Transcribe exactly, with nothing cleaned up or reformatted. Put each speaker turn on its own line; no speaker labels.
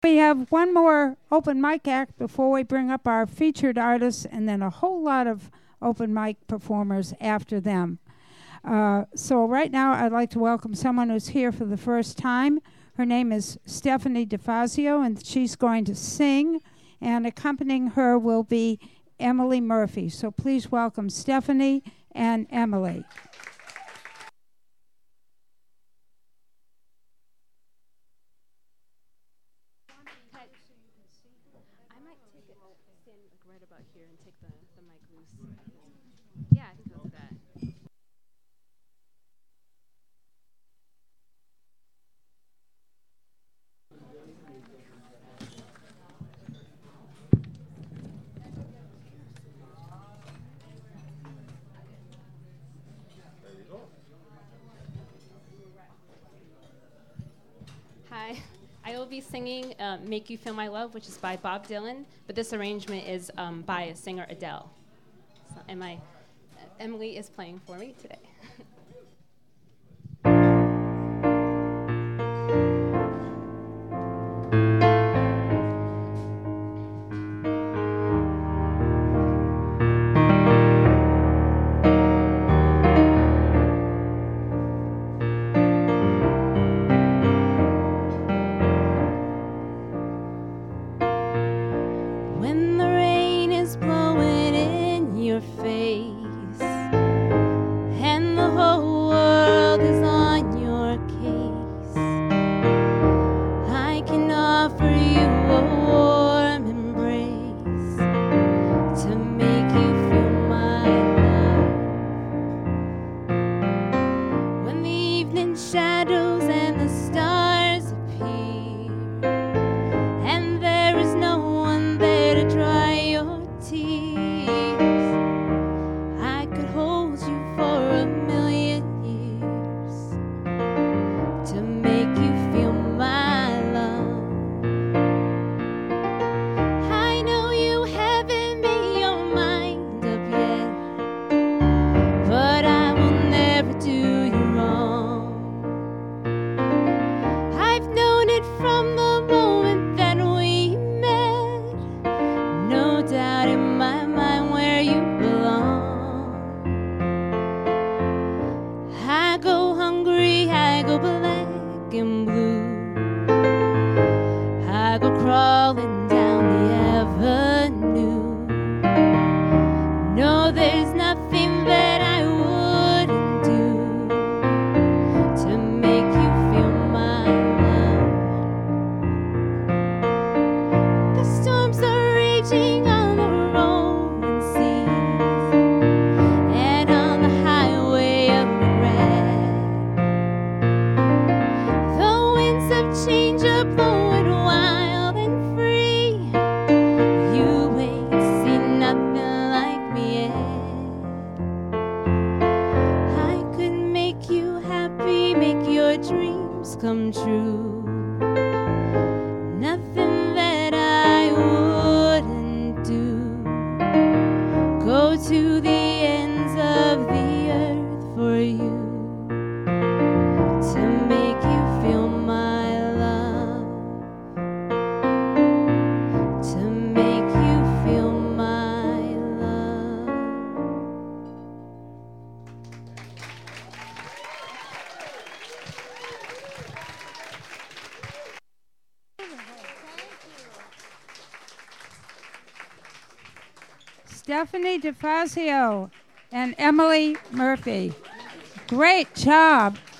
We have one more open mic act before we bring up our featured artists, and then a whole lot of open mic performers after them. Uh, so right now I'd like to welcome someone who's here for the first time. Her name is Stephanie DeFazio, and she's going to sing, and accompanying her will be Emily Murphy. So please welcome Stephanie and Emily.
Hi, I will be singing uh, Make You Feel My Love, which is by Bob Dylan, but this arrangement is um, by a singer, Adele. So, and my, uh, Emily is playing for me today. Stephanie DeFazio and Emily Murphy. Great job.